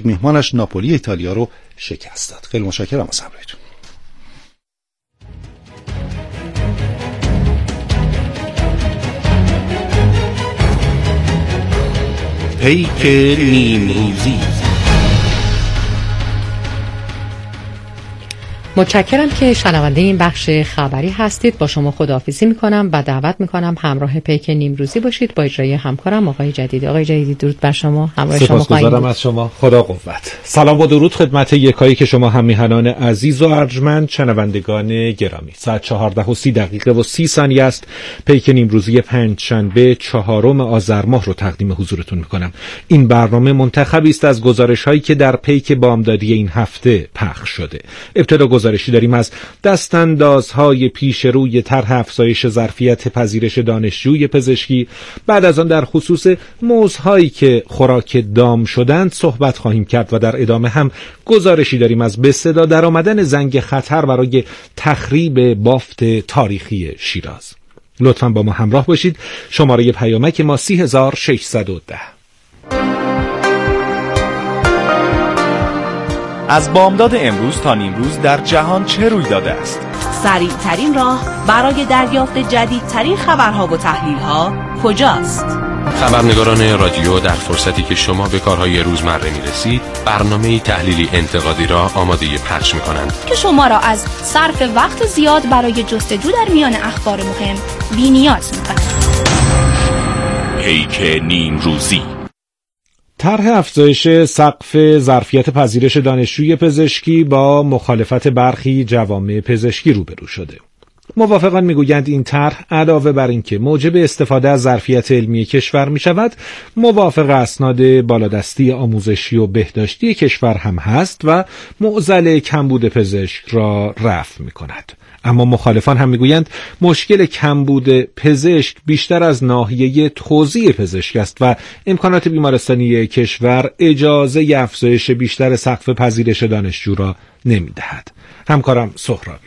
میهمانش ناپولی ایتالیا رو شکست داد. خیلی متشکرم از همراهیتون. پیک نیمروزی. متشکرم که شنونده این بخش خبری هستید. با شما خداحافظی میکنم و دعوت میکنم همراه پیک نیمروزی باشید با اجرای همکارم آقای جدیدی. آقای جدیدی درود بر شما. همراه شما سپاسگزارم از شما. خدا قوت. سلام و درود خدمت یکایی که شما هم میهنان عزیز و ارجمند شنوندگان گرامی. ساعت 14:30 است. پیک نیمروزی پنجشنبه 4 آذر ماه رو تقدیم حضورتون میکنم. این برنامه منتخبی است از گزارش‌هایی که در پیک بامدادی این هفته پخش شده. ابتدا گزارشی داریم از دستاندازهای پیش روی طرح افزایش ظرفیت پذیرش دانشجوی پزشکی. بعد از آن در خصوص موزهایی که خوراک دام شدند صحبت خواهیم کرد و در ادامه هم گزارشی داریم از به صدا در آمدن زنگ خطر برای تخریب بافت تاریخی شیراز. لطفاً با ما همراه باشید. شماره پیامک ما 30610. از بامداد امروز تا نیمروز در جهان چه روی داده است؟ سریع ترین راه برای دریافت جدیدترین خبرها و تحلیلها کجاست؟ خبرنگاران رادیو در فرصتی که شما به کارهای روزمره میرسید برنامه تحلیلی انتقادی را آماده پخش میکنند که شما را از صرف وقت زیاد برای جستجو در میان اخبار مهم بی‌نیاز میکنند. پیک نیمروزی. طرح افزایش سقف ظرفیت پذیرش دانشجوی پزشکی با مخالفت برخی جوامع پزشکی روبرو شده. موافقان میگویند این طرح علاوه بر اینکه موجب استفاده از ظرفیت علمی کشور میشود، موافق اسناد بالادستی آموزشی و بهداشتی کشور هم هست و معضل کمبود پزشک را رفع میکند. اما مخالفان هم میگویند مشکل کمبود پزشک بیشتر از ناحیه توزیع پزشک است و امکانات بیمارستانی کشور اجازه افزایش بیشتر سقف پذیرش دانشجو را نمیدهد. همکارم سهرابی.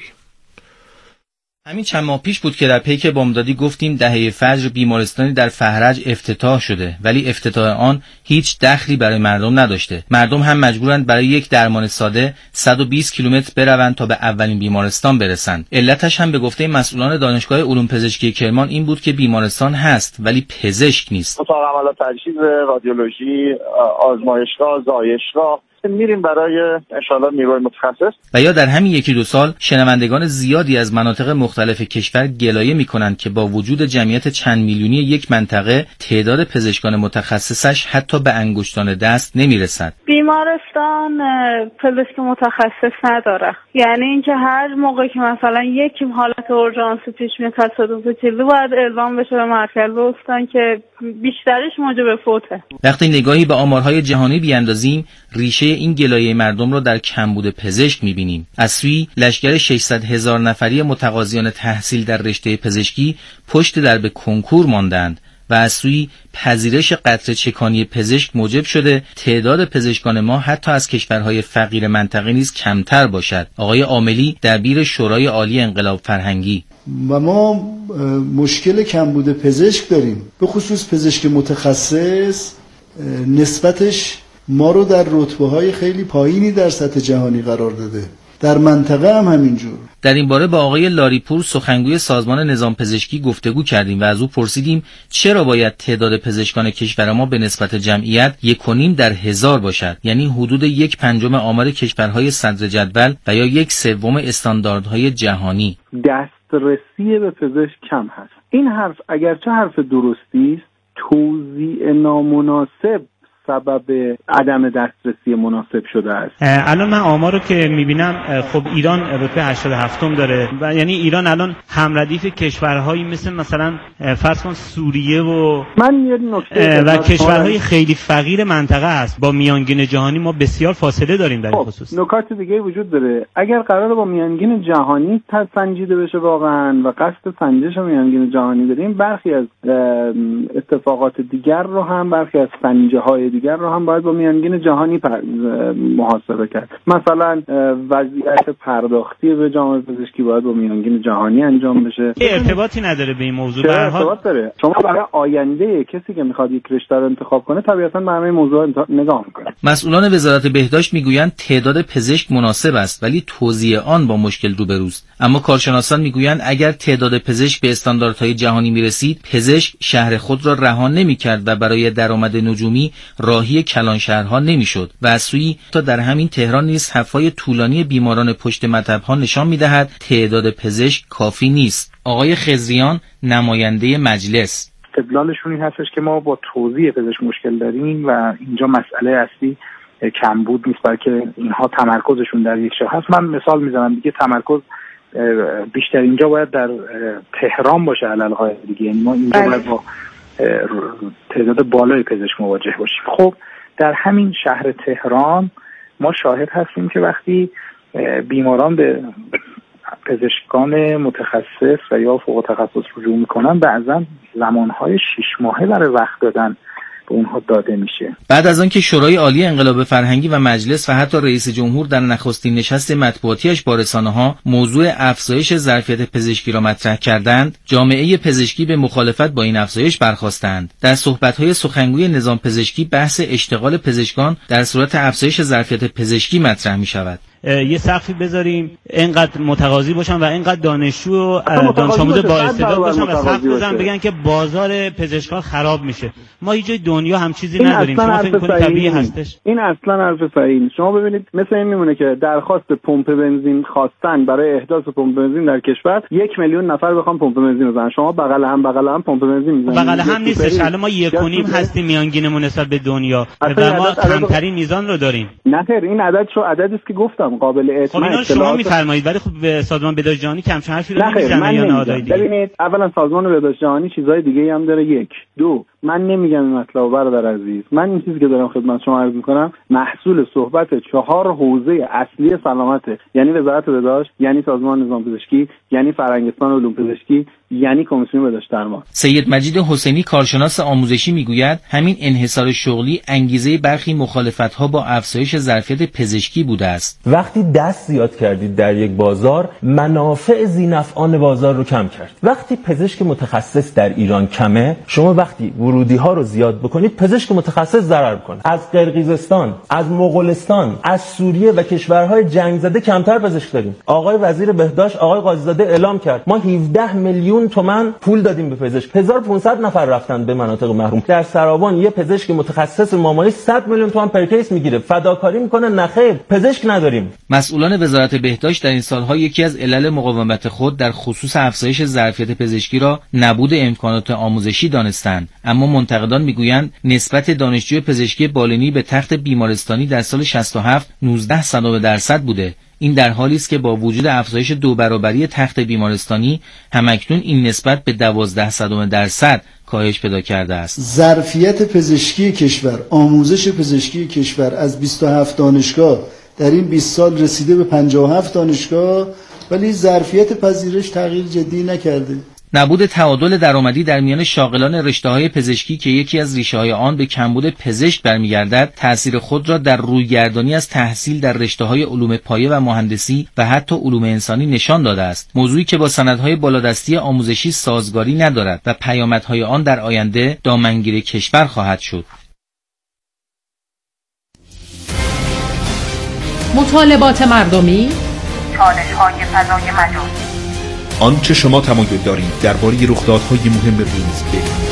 همین چند ماه پیش بود که در پیک بامدادی گفتیم دهه فجر بیمارستانی در فهرج افتتاح شده، ولی افتتاح آن هیچ دخلی برای مردم نداشته. مردم هم مجبورند برای یک درمان ساده 120 کیلومتر بروند تا به اولین بیمارستان برسند. علتش هم به گفته مسئولان دانشگاه علوم پزشکی کرمان این بود که بیمارستان هست ولی پزشک نیست. اتاق عملیات تجهیز، رادیولوژی، آزمایشگاه، زایشگاه میریم برای انشالله نیروی متخصص. و یا در همین یکی دو سال شنوندگان زیادی از مناطق مختلف کشور گلایه میکنند که با وجود جمعیت چند میلیونی یک منطقه تعداد پزشکان متخصصش حتی به انگشتان دست نمیرسد. بیمارستان پزشک متخصص نداره، یعنی اینکه هر موقع که مثلا یک حالت اورژانسی پیش میاد تصادف کلی باید اعلام بشه به مرکز استان که بیشترش موجب فوته. وقتی نگاهی به آمارهای جهانی بیاندازیم ریشه این گلایه مردم را در کمبود پزشک می‌بینیم. از سوی لشکر 600,000 نفری متقاضیان تحصیل در رشته پزشکی پشت در به کنکور ماندند و از سوی پذیرش قطره چکانی پزشک موجب شده تعداد پزشکان ما حتی از کشورهای فقیر منطقه نیز کمتر باشد. آقای عاملی دبیر شورای عالی انقلاب فرهنگی: و ما مشکل کمبود پزشک داریم، به خصوص پزشک متخصص نسبتش ما رو در رتبه‌های خیلی پایینی در سطح جهانی قرار داده، در منطقه هم همینجور. در این باره با آقای لاریپور سخنگوی سازمان نظام پزشکی گفتگو کردیم و از او پرسیدیم چرا باید تعداد پزشکان کشور ما به نسبت جمعیت 1.5 در 1000 باشد، یعنی حدود 1/5 آمار کشورهای صدر جدول و یا 1/3 استانداردهای جهانی. دسترسی به پزشک کم هست. این حرف اگرچه حرف درستی است، توزیع نامناسب سبب عدم دسترسی مناسب شده است. الان من آمارو که میبینم خب ایران رتبه 87م داره و یعنی ایران الان همردیف کشورهایی مثلا فرض کن سوریه و و کشورهای خیلی فقیر منطقه است. با میانگین جهانی ما بسیار فاصله داریم در این خصوص. نکات دیگه وجود داره. اگر قراره با میانگین جهانی سنجیده بشه واقعا و قصد سنجش میانگین جهانی داریم، برخی از اتفاقات دیگر رو هم برخی از سنجه‌های دیگر رو هم باید با میانگین جهانی محاسبه کرد. مثلا وضعیت پرداختی به جامعه پزشکی باید با میانگین جهانی انجام بشه. ارتباطی نداره به این موضوع. به هر حال ارتباط داره. شما برای آینده کسی که میخواد یک رشته رو انتخاب کنه طبیعتاً به همه موضوع نگاه میکنه. مسئولان وزارت بهداشت میگویند تعداد پزشک مناسب است ولی توزیع آن با مشکل روبروست. اما کارشناسان میگویند اگر تعداد پزشک به استانداردهای جهانی میرسید، پزشک شهر خود را رها نمیکرد و برای درآمد نجومی راهی کلان شهرها نمیشد و از سوی تا در همین تهران نیز صف‌های طولانی بیماران پشت مطب‌ها نشان میدهد تعداد پزشک کافی نیست. آقای خضریان نماینده مجلس: استدلالشون این هستش که ما با توزیع پزشک مشکل داریم و اینجا مسئله اصلی کمبود نیست، بلکه اینها تمرکزشون در یک جا هست. من مثال میزنم دیگه، تمرکز بیشتر اینجا باید در تهران باشه علل دیگه، یعنی ما اینجا باید با تعداد بالای پزشک مواجه باشیم. خب در همین شهر تهران ما شاهد هستیم که وقتی بیماران به پزشکان متخصص و یا فوق تخصص رجوع میکنن، بعضا زمانهای 6 ماهه برای وقت دادن به اونها داده میشه. بعد از آنکه شورای عالی انقلاب فرهنگی و مجلس و حتی رئیس جمهور در نخستین نشست مطبوعاتیش با رسانه‌ها موضوع افزایش ظرفیت پزشکی را مطرح کردند، جامعه پزشکی به مخالفت با این افزایش برخاستند. در صحبت‌های سخنگوی نظام پزشکی بحث اشتغال پزشکان در صورت افزایش ظرفیت پزشکی مطرح می‌شود. یه سقفی بذاریم، اینقدر متقاضی باشن و اینقدر دانشجو و دانش آموز با استعداد باشن و سقف بزنن بگن که بازار پزشکان خراب میشه. ما هیچ جای دنیا هم چیزی نداریم. شما فکر کنید طبیعی هستش؟ این اصلا حرف صحیحی. شما ببینید مثل این میمونه که درخواست پمپ بنزین خواستن برای احداث پمپ بنزین در کشور 1 میلیون نفر بخوام پمپ بنزین بزنن، شما بغل هم پمپ بنزین میزنید. بغل هم نیستش. الان ما 1.5 هستیم میانگینمون نسبت به دنیا و ما کمترین میزان رو داریم. نه خیر، این عدد شو عددی است که گفتم قابل اعتماد. خب اینا شما میفرمایید، ولی خب به سازمان بهداشت جهانی کمتر حرفی رو نمیزنه یا نه؟ ببینید اولا سازمان بهداشت جهانی چیزای دیگه هم داره. 1 2 من نمیگم این مطلب برادر عزیز، من این چیزی که دارم خدمت شما عرض میکنم محصول صحبت 4 حوزه اصلی سلامته، یعنی وزارت بهداشت، یعنی سازمان نظام پزشکی، یعنی فرهنگستان علوم پزشکی، یعنی کمیسیون بهداشت درمان. سید مجید حسینی کارشناس آموزشی میگوید همین انحصار شغلی انگیزه برخی مخالفت‌ها با افزایش ظرفیت پزشکی بوده است. وقتی دست زیاد کردید در یک بازار، منافع ذی‌نفعان بازار رو کم کرد. وقتی پزشک متخصص در ایران کمه، شما وقتی ورودی‌ها رو زیاد بکنید، پزشک متخصص ضرر می‌کنه. از قرقیزستان، از مغولستان، از سوریه و کشورهای جنگ زده کمتر پزشک داریم. آقای وزیر بهداشت آقای قاضی‌زاده اعلام کرد ما 17 میلیون تومان پول دادیم به پزشک. 1500 نفر رفتن به مناطق محروم. در سراوان یه پزشک متخصص مامانی 100 میلیون تومان پر کیس میگیره. فداکاری میکنه. نخیر، پزشک نداریم. مسئولان وزارت بهداشت در این سالها یکی از علل مقاومت خود در خصوص افزایش ظرفیت پزشکی را نبود امکانات آموزشی دانستند، اما منتقدان میگویند نسبت دانشجوی پزشکی بالینی به تخت بیمارستانی در سال 67 19% بوده. این در حالی است که با وجود افزایش 2 برابری تخت بیمارستانی همکنون این نسبت به 12% کاهش پیدا کرده است. ظرفیت پزشکی کشور، آموزش پزشکی کشور از 27 دانشگاه در این 20 سال رسیده به 57 دانشگاه، ولی ظرفیت پذیرش تغییر جدی نکرده. نبود تعادل درآمدی در میان شاغلان رشته‌های پزشکی که یکی از ریشه‌های آن به کمبود پزشک برمیگردد، تأثیر خود را در رویگردانی از تحصیل در رشته‌های علوم پایه و مهندسی و حتی علوم انسانی نشان داده است، موضوعی که با سندهای بالادستی آموزشی سازگاری ندارد و پیامدهای آن در آینده دامنگیر کشور خواهد شد. مطالبات مردمی، چالش‌های فضای مجازی، آنچه شما تمایل دارید درباره رخدادهای مهم روز بگویید.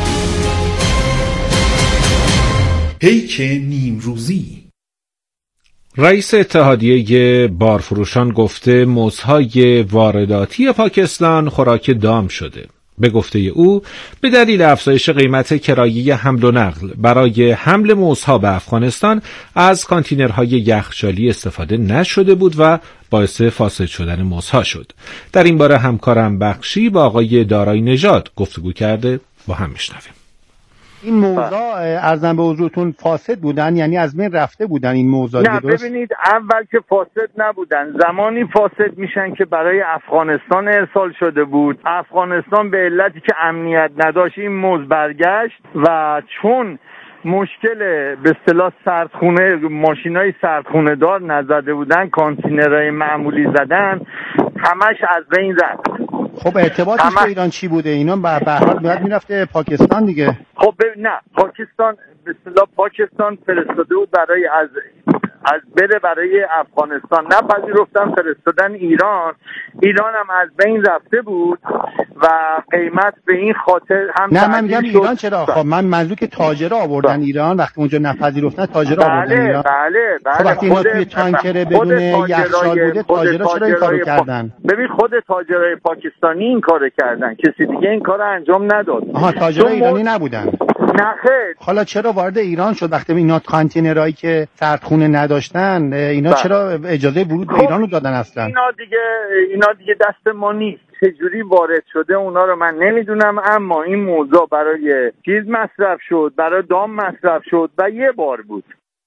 پیک نیمروزی. رئیس اتحادیه بارفروشان گفته موزهای وارداتی پاکستان خوراک دام شده. به گفته او به دلیل افزایش قیمت کرایه حمل و نقل برای حمل موزها به افغانستان از کانتینرهای یخچالی استفاده نشده بود و باعث فاسد شدن موزها شد. در این باره همکارم بخشی با آقای دارای نژاد گفتگو کرده، با هم میشنویم. این موضوع ارزم به حضورتون فاسد بودن، یعنی از بین رفته بودن این موضوع؟ نه ببینید، اول که فاسد نبودن، زمانی فاسد میشن که برای افغانستان ارسال شده بود. افغانستان به علتی که امنیت نداشت این موز برگشت و چون مشکل به اصطلاح سردخونه، ماشینای سردخونه دار نزده بودن، کانتینرهای معمولی زدن، همش از بین رفت. خب ارتباطش با ایران چی بوده؟ اینا به هر حال باید میرفته پاکستان دیگه. خب نه، پاکستان به اصطلاح پاکستان فرستاده بود برای از بره برای افغانستان، نپذیرفتن، فرستادن ایران هم از بین رفته بود و قیمت به این خاطر هم نه من میگم ایران چرا؟ خب من منظور که تاجرها آوردن ایران، وقتی اونجا نپذیرفتن تاجرها آوردن ایران. بله خب وقتی اینا توی تانکر بدون یخچال بوده، تاجرها چرا این کارو کردن؟ ببین خود تاجرای پاکستانی این کارو کردن، کسی دیگه این کارو انجام نداد. آها، تاجرای ایرانی نبودن. نه خیر. حالا چرا وارد ایران شد وقتی اینا کانتینرایی که سردخونه نداشتن؟ اینا چرا اجازه ورود به ایران رو دادن اصلا؟ اینا دیگه دست ما نیست. چجوری وارد شده اونا رو من نمیدونم، اما این موضوع برای چیز مصرف شد، برای دام مصرف شد و یه بار بود.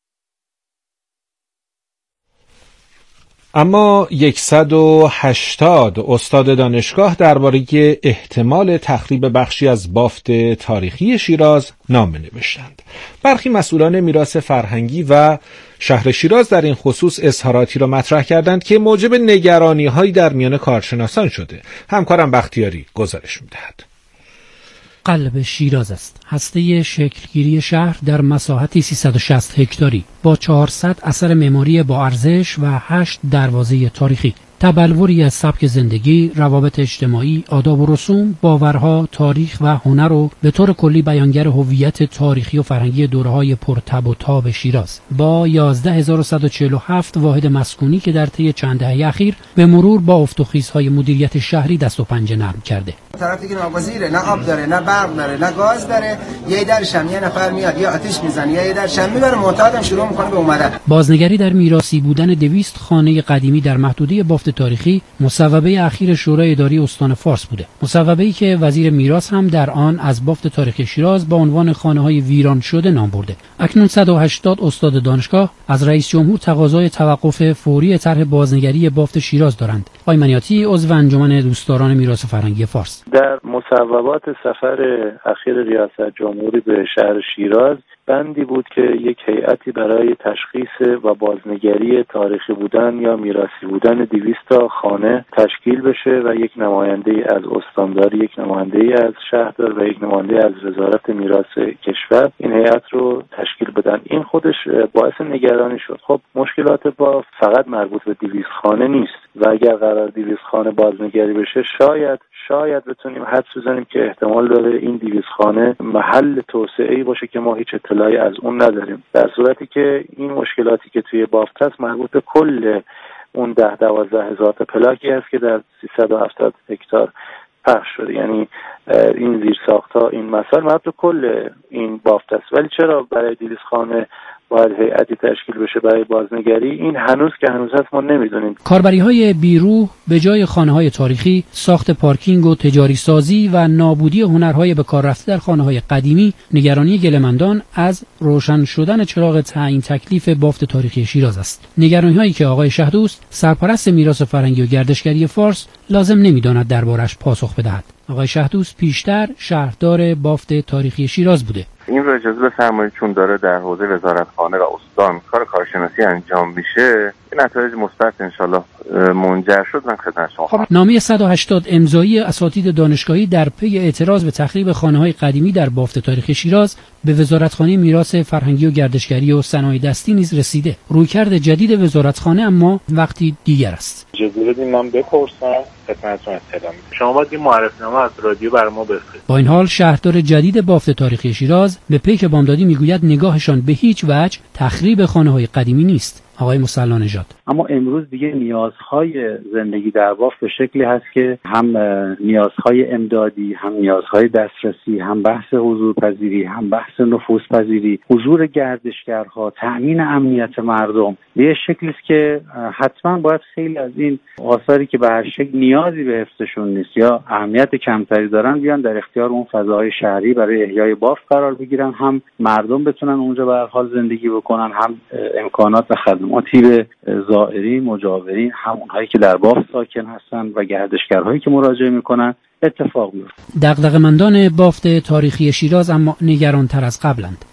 اما 180 استاد دانشگاه درباره احتمال تخریب بخشی از بافت تاریخی شیراز نامه نوشتند. برخی مسئولان میراث فرهنگی و شهر شیراز در این خصوص اظهاراتی را مطرح کردند که موجب نگرانی‌هایی در میان کارشناسان شده. همکارم بختیاری گزارش می‌دهد. قلب شیراز است. هسته شکلگیری شهر در مساحتی 360 هکتاری با 400 اثر معماری با ارزش و 8 دروازه تاریخی. تبلوری از سبک زندگی، روابط اجتماعی، آداب و رسوم، باورها، تاریخ و هنر و به طور کلی بیانگر هویت تاریخی و فرهنگی دوره‌های پرتب و تاب شیراز. با 11147 واحد مسکونی که در طی چند دهه اخیر به مرور با افت و خیزهای مدیریت شهری دست و پنجه نرم کرده. طرف دیگه ناگزیره، نه آب داره، نه برق داره، نه گاز داره. یه درش هم یه نفر میاد یه آتش میزنه، یه درش هم میبره، معتادم شروع میکنه به اومدن. بازنگری در میراثی بودن 200 خانه قدیمی در محدوده بافت تاریخی مصوبه اخیر شورای اداری استان فارس بوده. مصوبه‌ای که وزیر میراث هم در آن از بافت تاریخی شیراز با عنوان خانه‌های ویران شده نام برده. اکنون 180 استاد دانشگاه از رئیس جمهور تقاضای توقف فوری طرح بازنگری بافت شیراز دارند. آقای منیاتی عضو انجمن دوستداران میراث فرهنگی فارس: در مصوبات سفر اخیر ریاست جمهوری به شهر شیراز بندی بود که یک هیئتی برای تشخیص و بازنگری تاریخی بودن یا میراثی بودن 200 تا خانه تشکیل بشه و یک نماینده از استاندار، یک نماینده از شهردار و یک نماینده از وزارت میراث کشور این هیئت رو تشکیل بدن. این خودش باعث نگرانی شد. خب مشکلات با فقط مربوط به 200 خانه نیست و اگر قرار 200 خانه بازنگری بشه شاید بتونیم حدس بزنیم که احتمال داره این 200 خانه محل توسعه‌ای باشه که ما هیچ اطلاعی از اون نداریم، در صورتی که این مشکلاتی که توی بافت هست مربوط به کل اون 10-12 هزار تا پلاکی هست که در 370 هکتار پخش شده. یعنی این زیرساخت‌ها، این مسائل مربوط به کل این بافت است. ولی چرا برای 200 خانه باید هیئتی تشکیل بشه برای بازنگری؟ این هنوز هست ما نمیدونیم. کاربری‌های بیروح به جای خانه‌های تاریخی، ساخت پارکینگ و تجاری سازی و نابودی هنرهای به کار رفته در خانه‌های قدیمی، نگرانی گله‌مندان از روشن شدن چراغ تعیین تکلیف بافت تاریخی شیراز است. نگرانی‌هایی که آقای شهدوست، سرپرست میراث فرهنگی و گردشگری فارس، لازم نمی‌داند دربارش پاسخ بدهد. آقای شهدوست پیشتر شهردار بافت تاریخی شیراز بوده. این رو اجازه بفرمایید چون داره در حوزه وزارتخانه و استان کار کارشناسی انجام میشه، این نتایج مثبت انشالله منجر شد. من خدمت شما نامه 180 امضایی اساتید دانشگاهی در پی اعتراض به تخریب خانه‌های قدیمی در بافت تاریخی شیراز به وزارتخانه میراث فرهنگی و گردشگری و صنایع دستی نیز رسیده. رویکرد جدید وزارتخانه اما وقتی دیگر است. اجازه بدید من بپرسم خدمتتون اطلاع میدم. شما باید این معرفی‌نامه از رادیو برای ما بفرستید. با این حال شهردار جدید بافت تاریخی شیراز به پیک بامدادی میگوید نگاهشان به هیچ وجه تخریب خانه‌های قدیمی نیست. آقای مصلی نژاد: اما امروز دیگه نیازهای زندگی در بافت به شکلی هست که هم نیازهای امدادی، هم نیازهای دسترسی، هم بحث حضورپذیری، هم بحث نفوذپذیری، حضور گردشگرها، تأمین امنیت مردم به یه شکلی است که حتما باید خیلی از این آثاری که به هر شکل نیازی به حفظشون نیست یا اهمیت کمتری دارن بیان در اختیار اون فضاهای شهری برای احیای بافت قرار بگیرن، هم مردم بتونن اونجا به هر حال زندگی بکنن، هم امکانات و خدماتی به زائرین، مجاورین، هم اونهایی که در بافت ساکن هستن و گردشگرهایی که مراجعه میکنن اتفاق میفته. دغدغه‌مندان بافت تاریخی شیراز اما نگران‌تر از قبلند.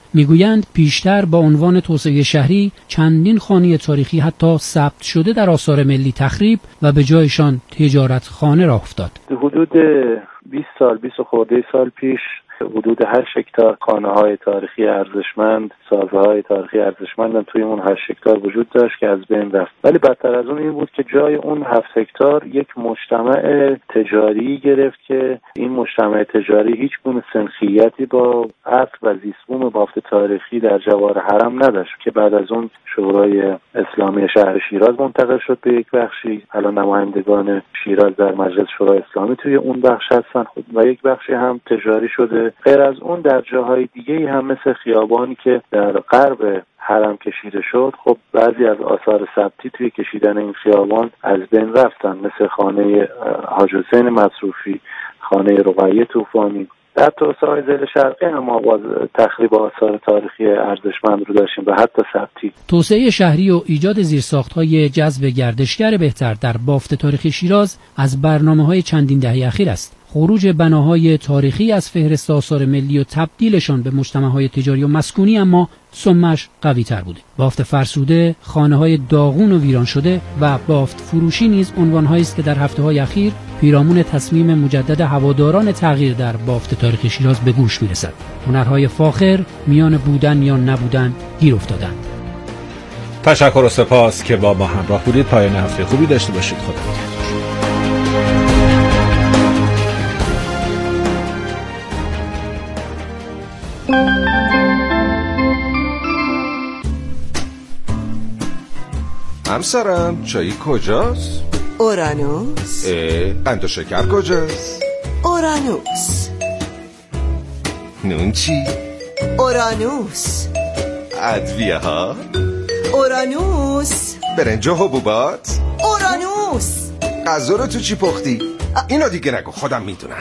میگویند پیشتر با عنوان توسعه شهری چندین خانه تاریخی حتی ثبت شده در آثار ملی تخریب و به جایشان تجارت خانه راه افتاد. حدود 20 خورده سال پیش حدود 8 هکتار خانه‌های تاریخی ارزشمند، سازه‌های تاریخی ارزشمند هم توی اون 8 هکتار وجود داشت که از بین رفت. ولی بدتر از اون این بود که جای اون 7 هکتار یک مجتمع تجاری گرفت که این مجتمع تجاری هیچ گونه سنخیتی با اصل و زیستبوم بافت تاریخی در جوار حرم نداشت که بعد از اون شورای اسلامی شهر شیراز منتقل شد به یک بخشی. الان نمایندگان شیراز در مجلس شورای اسلامی توی اون بخش هستن و یک بخشی هم تجاری شده. غیر از اون در جاهای دیگه هم مثل خیابانی که در غرب حرم کشیده شد، خب بعضی از آثار ثبتی توی کشیدن این خیابان از بین رفتن، مثل خانه حاج حسین مصروفی، خانه رقیه طوفانی. در توسعه ذیل شرقی هم ما باز تخریب آثار تاریخی ارزشمند رو داشتیم و حتی ثبتی. توسعه شهری و ایجاد زیرساخت‌های جذب گردشگر بهتر در بافت تاریخی شیراز از برنامه‌های چندین دهه اخیر است. خروج بناهای تاریخی از فهرست آثار ملی و تبدیلشان به مجتمع‌های تجاری و مسکونی اما سمش قوی تر بوده. بافت فرسوده، خانه‌های داغون و ویران شده و بافت فروشی نیز عنوان‌هایی است که در هفته‌های اخیر پیرامون تصمیم مجدد هواداران تغییر در بافت تاریخی شیراز به گوش می‌رسد. هنرهای فاخر میان بودن یا نبودن گیر افتادند. تشکر و سپاس که با ما همراه بودید. پایان هفته خوبی داشته باشید. خدا نگهدار. همسرم چایی کجاست؟ اورانوس. قند و شکر کجاست؟ اورانوس. نون چی؟ اورانوس. ادویه ها؟ اورانوس. برنج و حبوبات؟ اورانوس. غذا رو تو چی پختی؟ اینو دیگه نگو، خودم میدونم.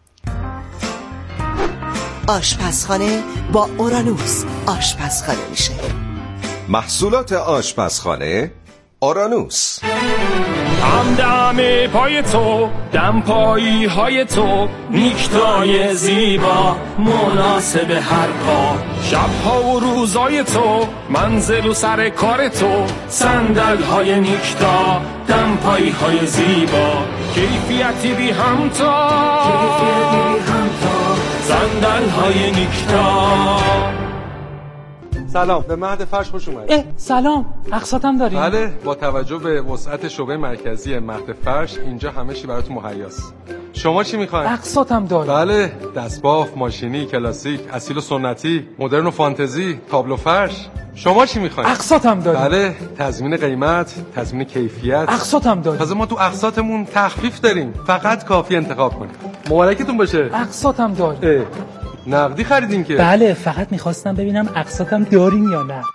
آشپزخانه با اورانوس آشپزخانه میشه. محصولات آشپزخانه اورانوس. همدم پای تو، دمپایی های تو، نیکتای زیبا مناسب هر کار. شبها و روزای تو، منزل و سر کار تو، صندل های نیکتا، دمپایی های زیبا، کیفیتی بی همتا، صندل های نیکتا. سلام، به مهد فرش خوش اومدید. سلام، اقساطم داریم؟ بله، با توجه به وسعت شعبه مرکزی مهد فرش اینجا همه چی براتون مهیاست. شما چی میخواین؟ اقساطم داریم. بله، دستباف، ماشینی، کلاسیک، اصیل و سنتی، مدرن و فانتزی، تابلو فرش. شما چی میخواین؟ اقساطم داریم. بله، تضمین قیمت، تضمین کیفیت. اقساطم داریم. تازه ما تو اقساطمون تخفیف داریم. فقط کافی انتخاب کنید. مبارکتون باشه. اقساطم داریم. نقدی خریدین که؟ بله، فقط میخواستم ببینم اقساطم داریم یا نه.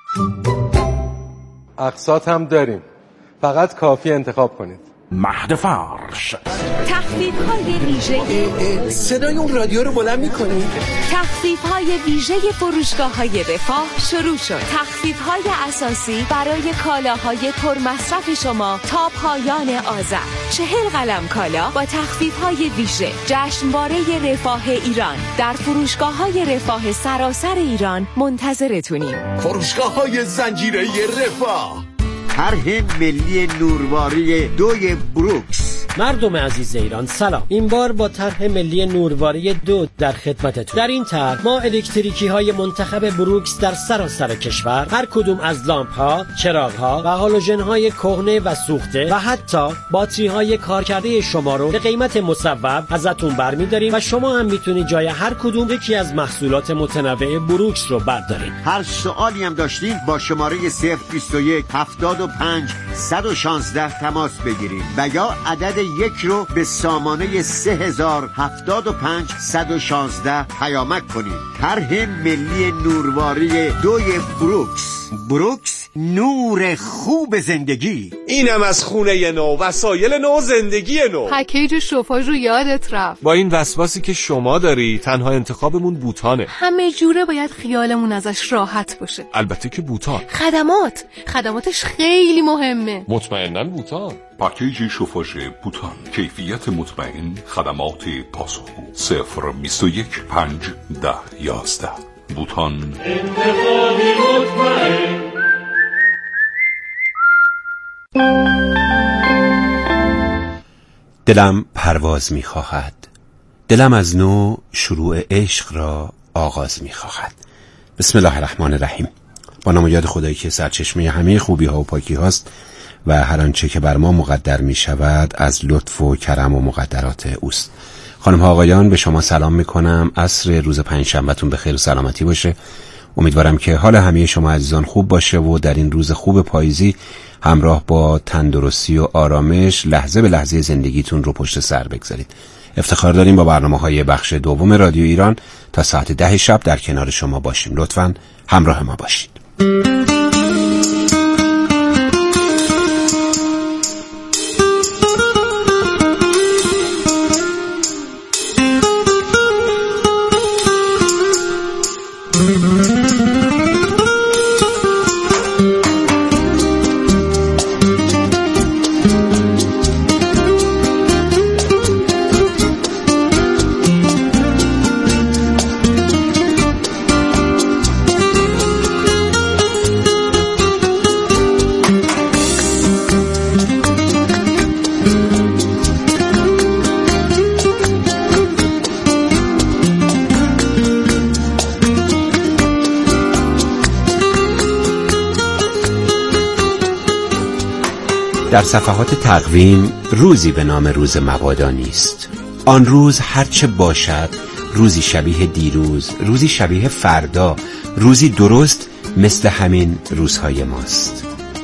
اقساط هم داریم، فقط کافی انتخاب کنید. مهد فرش. تخفیف‌های ویژه. صدای اون رادیو رو بلند می‌کنید؟ تخفیف‌های ویژه فروشگاه‌های رفاه شروع شد. تخفیف‌های اساسی برای کالاهای پرمصرف شما تا پایان آذر. 40 قلم کالا با تخفیف‌های ویژه. جشنواره رفاه ایران در فروشگاه‌های رفاه سراسر ایران منتظرتونیم. فروشگاه‌های زنجیره رفاه. طرح ملی نورواری 2 بروکس. مردم عزیز ایران سلام. این بار با طرح ملی نورواری 2 در خدمتتون. در این طرح ما الکتریکی های منتخب بروکس در سراسر کشور، هر کدوم از لامپ ها، چراغ ها و هالوژن های کهنه و سوخته و حتی باتری های کارکرده شما رو به قیمت مصوب ازتون برمی‌داریم و شما هم میتونید جای هر کدوم یکی از محصولات متنوع بروکس رو بردارید. هر سوالی هم داشتین با شماره 021 75 116 تماس بگیرید و یا عدد 1 رو به سامانه 3075 116 پیامک کنید. طرح ملی نورواری 2 بروکس. بروکس، نور خوب زندگی. اینم از خونه نو، وسایل نو، زندگی نو. پکیج شوفاژ رو یادت رفت. با این وسواسی که شما داری تنها انتخابمون بوتانه. همه جوره باید خیالمون ازش راحت باشه. البته که بوتان. خدماتش خیلی مهمه. مطمئناً بوتان. پاکیج شوفاژ بوتان، کیفیت مطمئن، خدمات پاسخگو. 021 5 10 11. بوتان. انتخابی مطمئن. دلم پرواز می خواهد، دلم از نو شروع عشق را آغاز می خواهد. بسم الله الرحمن الرحیم. با نام و یاد خدایی که سرچشمه همه خوبی ها و پاکی هاست و هر آنچه که بر ما مقدر می شود از لطف و کرم و مقدرات اوست. خانم ها آقایان، به شما سلام می کنم. عصر روز پنجشنبه‌تون به خیر و سلامتی باشه. امیدوارم که حال همه شما عزیزان خوب باشه و در این روز خوب پاییزی همراه با تندرستی و آرامش لحظه به لحظه زندگیتون رو پشت سر بگذارید. افتخار داریم با برنامه‌های بخش دوم رادیو ایران تا ساعت 10 شب در کنار شما باشیم. لطفاً همراه ما باشید. در صفحات تقویم روزی به نام روز مبادا نیست. آن روز هرچه باشد روزی شبیه دیروز، روزی شبیه فردا، روزی درست مثل همین روزهای ماست.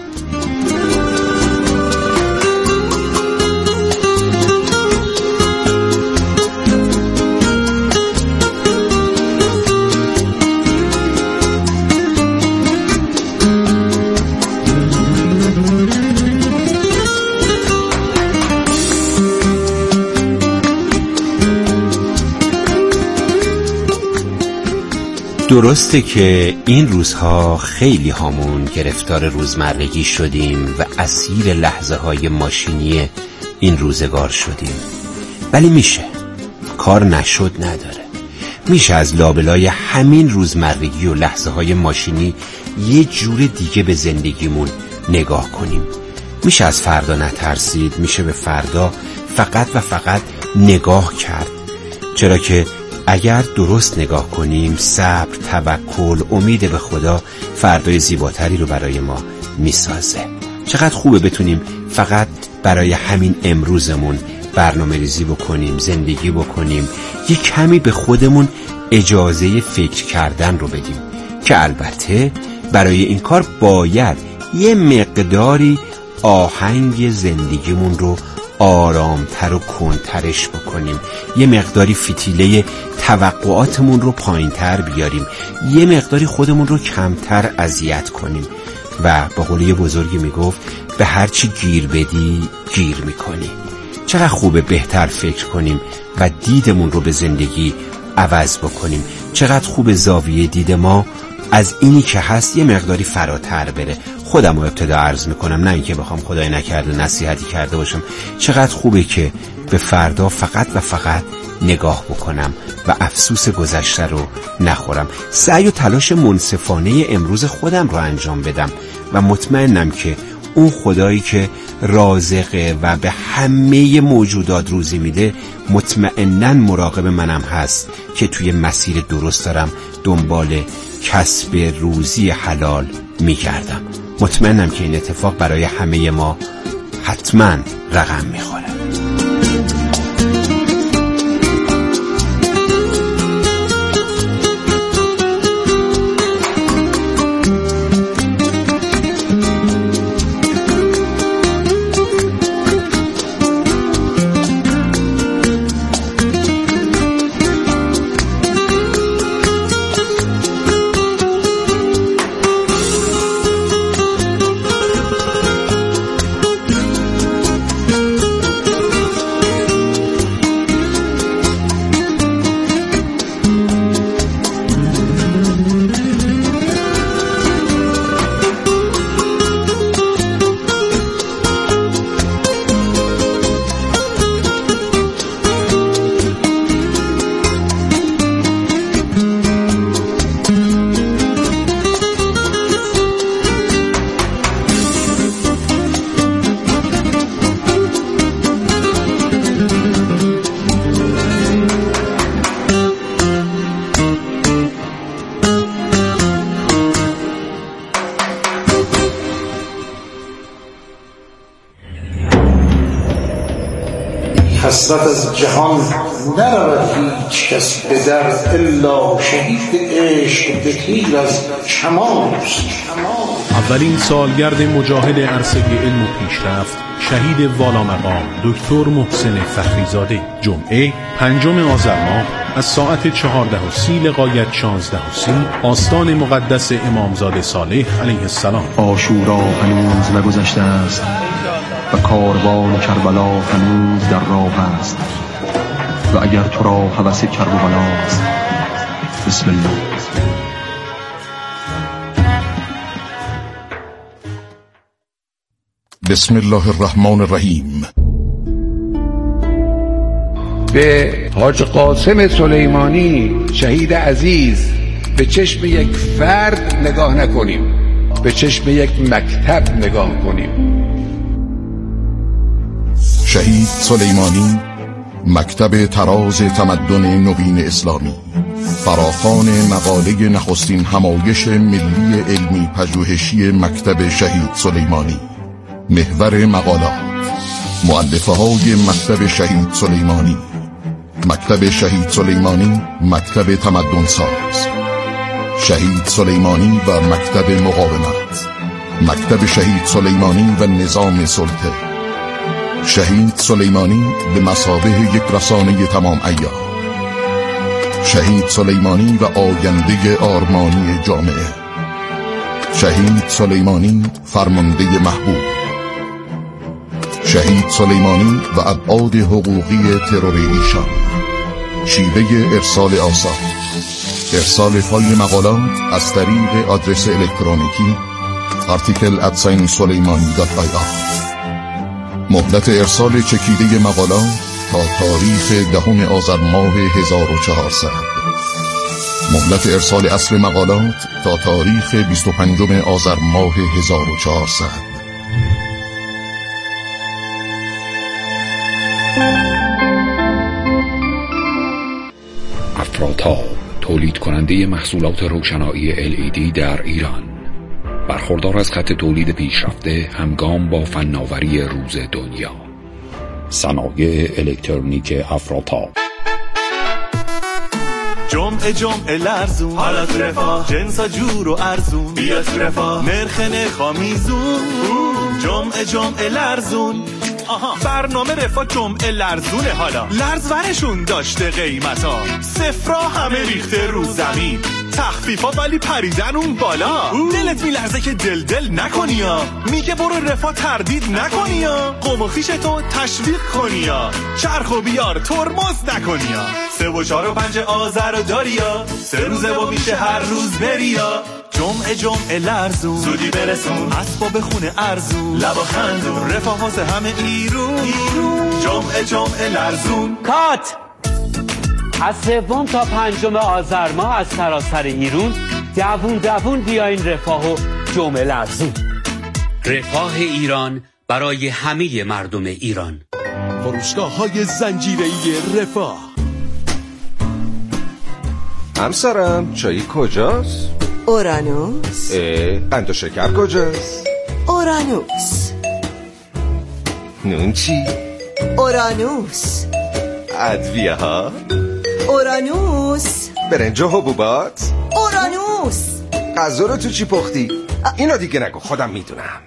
درسته که این روزها خیلی هامون گرفتار روزمرگی شدیم و اسیر لحظه های ماشینی این روزگار شدیم، ولی میشه، کار نشد نداره. میشه از لابلای همین روزمرگی و لحظه های ماشینی یه جور دیگه به زندگیمون نگاه کنیم. میشه از فردا نترسید، میشه به فردا فقط و فقط نگاه کرد، چرا که اگر درست نگاه کنیم صبر، توکل، امید به خدا فردای زیباتری رو برای ما میسازه. چقدر خوبه بتونیم فقط برای همین امروزمون برنامه ریزی بکنیم، زندگی بکنیم، یه کمی به خودمون اجازه فکر کردن رو بدیم که البته برای این کار باید یه مقداری آهنگ زندگیمون رو آرامتر و کنترش بکنیم، یه مقداری فتیله توقعاتمون رو پایینتر بیاریم، یه مقداری خودمون رو کمتر اذیت کنیم و با قول یه بزرگی میگفت به هرچی گیر بدی گیر میکنی. چقدر خوبه بهتر فکر کنیم و دیدمون رو به زندگی عوض بکنیم. چقدر خوبه زاویه دید ما از اینی که هست یه مقداری فراتر بره. خودم رو ابتدا عرض میکنم، نه اینکه بخوام خدای نکرده نصیحتی کرده باشم. چقدر خوبه که به فردا فقط و فقط نگاه بکنم و افسوس گذشته رو نخورم. سعی و تلاش منصفانه امروز خودم رو انجام بدم و مطمئنم که اون خدایی که رازقه و به همه موجودات روزی میده مطمئناً مراقب منم هست که توی مسیر درست دارم دنبال کسب روزی حلال میگردم. مطمئنم که این اتفاق برای همه ما حتما رقم میخوره. حسرت از جهان نرود هیچ کس به در الا شهید عشق به تیر از کمانست. اولین سالگرد مجاهد عرصه علم و پیشرفت شهید والامقام دکتر محسن فخریزاده، جمعه 5 آذر ماه از ساعت 14:30 لغایت 16:30 آستان مقدس امامزاده صالح علیه السلام. عاشورا هنوز نگذشته است و کاروان کربلا هنوز در راه است و اگر تو را هوس کربلا است بسم الله. بسم الله الرحمن الرحیم. به حاج قاسم سلیمانی شهید عزیز به چشم یک فرد نگاه نکنیم، به چشم یک مکتب نگاه کنیم. شهید سلیمانی مکتب تراز تمدن نوین اسلامی، فراخوان مقاله نخستین همایش ملی علمی پژوهشی مکتب شهید سلیمانی، محور مقالات، مؤلفه های مکتب شهید سلیمانی، مکتب شهید سلیمانی مکتب تمدن ساز، شهید سلیمانی و مکتب مقاومت، مکتب شهید سلیمانی و نظام سلطه، شهید سلیمانی به مثابه یک رسانه تمام عیار، شهید سلیمانی و آینده آرمانی جامعه، شهید سلیمانی فرمانده محبوب، شهید سلیمانی و ابعاد حقوقی ترور ایشان، شیوه ارسال آثار، ارسال فایل مقالات از طریق آدرس الکترونیکی article@suleimani.ir، مهلت ارسال چکیده مقالات تا تاریخ 10 آذر ماه 1400، مهلت ارسال اصل مقالات تا تاریخ 25 آذر ماه 1400. افراتاب، تولید کننده محصولات روشنایی LED در ایران، برخوردار از خط تولید پیشرفته همگام با فناوری روز دنیا. صنایع الکترونیک افراتاب. جمعه لرزون، حالا تو رفاه، جنسا جور و ارزون، بیا تو رفاه، نرخ میزون. جمعه لرزون، برنامه رفاه جمعه لرزونه. حالا لرز ورشون داشته قیمتا، صفرا همه ریخته رو زمین، تخفیفا ولی پریدن اون بالا. دلت میلرزه که دل نکنی یا میگه برو رفاه تردید نکنی یا قوم و خویش تو تشویق کنی یا چرخ و بیار ترمز نکنی یا 3 و 4 و 5 آذر رو داری یا 3 روزه و میشه هر روز بری یا جمعه لرزون، زودی برسون اسباب خونه ارزون، لبا خندون، رفاه واسه همه ایرون. جمعه لرزون. کات از 3 تا 5 آذر ماه از سراسر ایرون دوون بیاین رفاه و جمعه لرزون. رفاه ایران برای همه مردم ایران. فروشگاه‌های زنجیره‌ای رفاه. همسرم چایی کجاست؟ اورانوس. قند و شکر کجاست؟ اورانوس. نون چی؟ اورانوس. ادویه ها؟ اورانوس. برنج و حبوبات؟ اورانوس. غذا رو تو چی پختی؟ اینو دیگه نگو، خودم میدونم.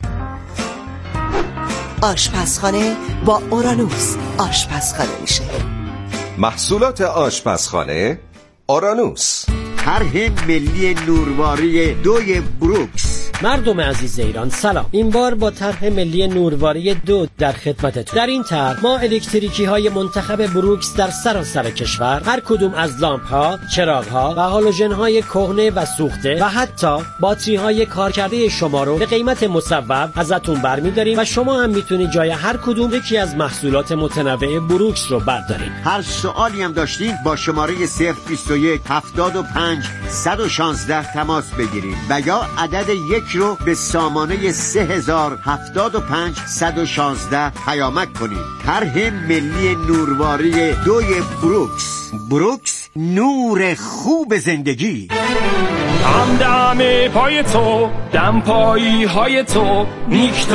آشپزخانه با اورانوس آشپزخانه میشه. محصولات آشپزخانه اورانوس. طرح ملی نورواری 2 بروکس. مردم عزیز ایران سلام. این بار با طرح ملی نورواری 2 در خدمتتون. در این طرح ما الکتریکی های منتخب بروکس در سراسر کشور، هر کدوم از لامپ ها، چراغ ها و هالوژن های کهنه و سوخته و حتی باتری های کارکرده شما رو به قیمت مصوب ازتون برمی‌داریم و شما هم میتونید جای هر کدوم یکی از محصولات متنوع بروکس رو بردارید. هر سوالی هم داشتین با شماره 021 75 116 تماس بگیرید و یا عدد 1 رو به سامانه 3075 116 پیامک کنید. طرح ملی نورواری 2 بروکس. بروکس، نور خوب زندگی. دم پای تو، دم پایی های تو، نیک